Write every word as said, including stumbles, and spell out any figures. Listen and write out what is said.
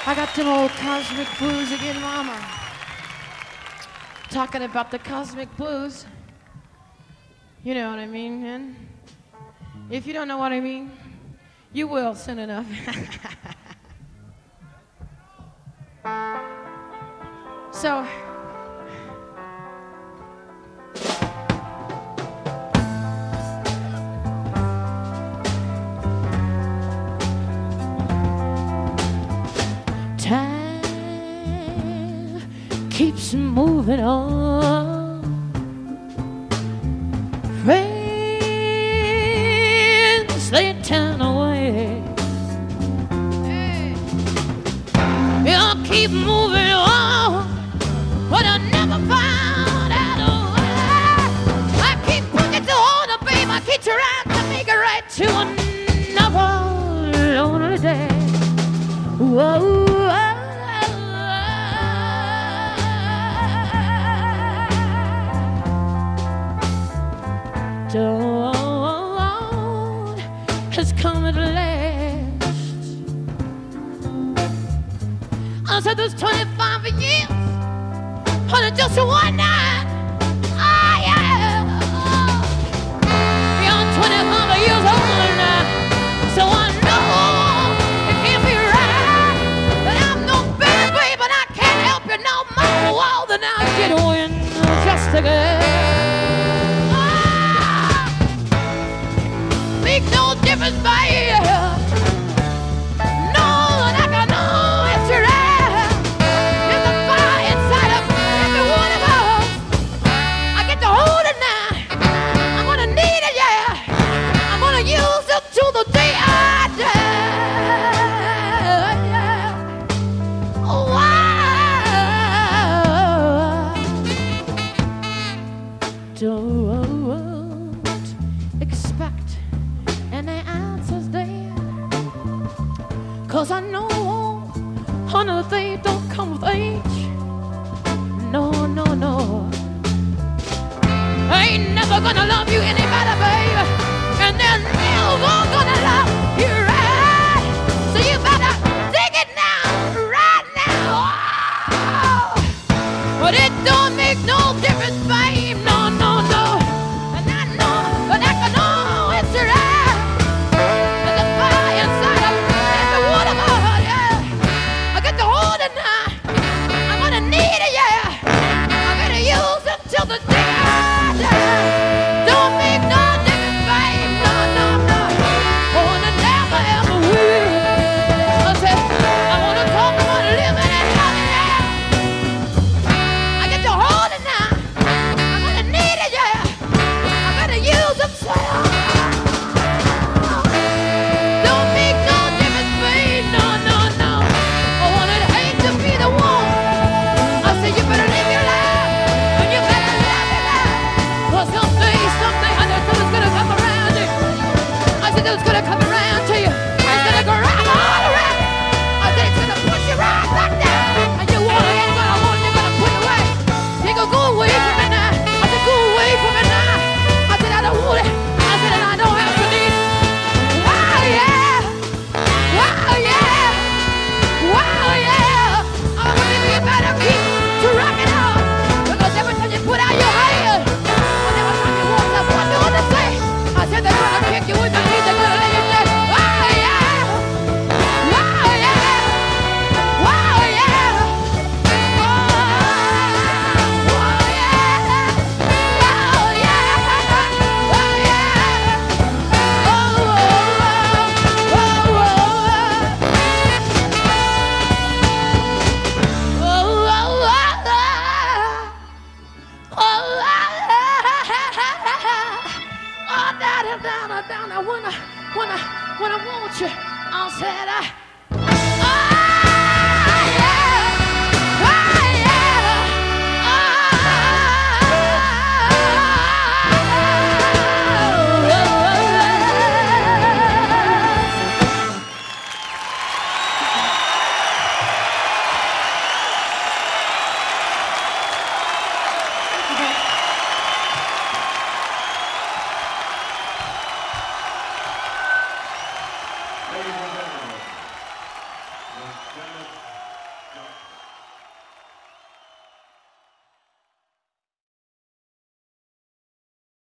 I got them old cosmic blues again, mama. Talking about the cosmic blues. You know what I mean, man? If you don't know what I mean, you will soon enough. So, time keeps moving on. Friends, they turn away. You'll keep moving on, but I never found out a way. I keep looking to hold a babe. I keep trying to make it right to another lonely day. Whoa. Dawn has come at last. I said there's twenty-five years, but just one night. Oh yeah, you're twenty-five years old now, so I know it can't be right. But I'm no better, babe, but I can't help you no more. Well, then I get win just again. Make no difference, baby. No, like I know it's right. There's a fire inside of every one of us. I get to hold it now. I'm gonna need it, yeah. I'm gonna use it till the day I die. Yeah. Oh, wow. Don't expect any answers there, 'cause I know, honey, they don't come with age. No, no, no. I ain't never gonna love you any better, baby, and they're never gonna love you right. So you better dig it now, right now. Oh. But it don't make no difference, babe. No, no, no. And I know, but I can know it's right. Till the day I die. Don't make no difference, babe. No, no, no. I wanna never ever will. I said, I wanna talk about living and loving now. I get to hold it now. I'm gonna need it, yeah. I better use it, so. Don't make no difference, babe. No, no, no. I wanna hate to be the one. I said, you better live your life. Someday, someday, I know it's gonna come around you. I said it's gonna come around to you. It's gonna grab all around. I said it's gonna push you right back down. And you want it, you're gonna want it, you're gonna put it away. You go, go away from me now. I said, go away from me now. I said, I don't want it. I said, and I don't have to need it. Wow, yeah. Wow, yeah. Wow, yeah. I believe you better keep to rock it out. Because every time you put out your hand, I said they're gonna kick you with the knees, they're gonna lay you down. Wow, yeah! Wow, yeah! Wow, yeah! Wow, yeah! Wow, yeah! Wow, yeah! Oh, oh, oh, oh, oh, oh, oh, oh, down, down, down, down. When I, when I, when I want you, I said, I. Ladies and gentlemen, Lieutenant